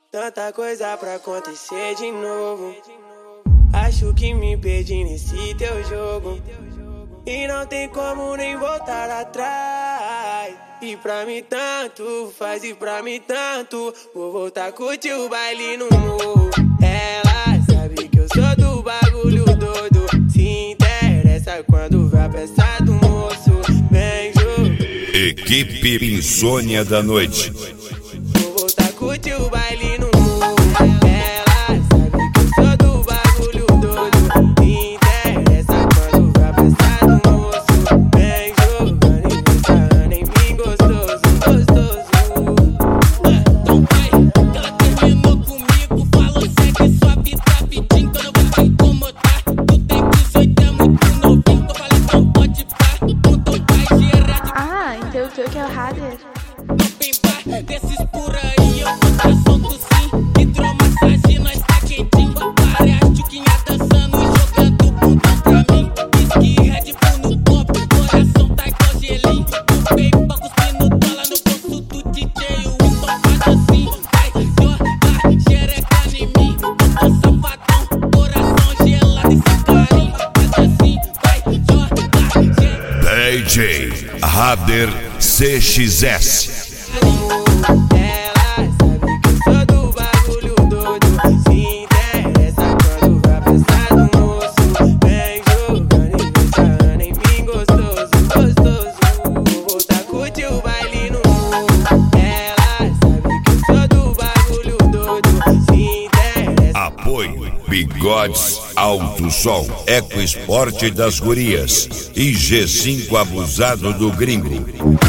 Tanta coisa pra acontecer de novo. Acho que me perdi nesse teu jogo. E não tem como nem voltar atrás. E pra mim tanto faz, e pra mim tanto. Vou voltar a curtir o baile no morro. Ela sabe que eu sou do bagulho doido. Se interessa quando vai pra essa do moço. Vem jogo. Equipe Insônia da Noite. Vou voltar a curtir o baile no morro. Ela sabe que eu sou do bagulho doido. Se interessa quando vai pra essa do moço. Vem jogando e pensando em mim gostoso, gostoso. Então vai, que ela terminou comigo. Falou segue, sobe, tá pedindo que eu não vou te incomodar. Tu tem 18, é muito novinho. Eu falei, então pode pá. Então vai gerar de Então o que é o Hader? não vem pá. Desses por aí eu tô traçando sim. Hidromassagem, nós tá quentinho. Várias tchuquinhas dançando e jogando bundão pra mim. Whisky, Red Bull no copo, coração tá igual gelinho. O peito pra cuspir no dólar no bolso do DJ. O Wilton faz assim, vai jogar xereca em mim. Eu tô safadão, coração gelado e sem carinho. Faz assim, vai jogar xereca. DJ Hader CXS. Ela sabe que eu sou do bagulho doido. Se interessa quando vai pra essa do moço. Vem jogando e pensando em mim gostoso, gostoso. Vou voltar a curtir o baile no morro. Ela sabe que eu sou do bagulho doido. Se interessa. Apoio Bigodes Alto Som, Eco Esporte das Gurias e G5 Abusado do Gringo.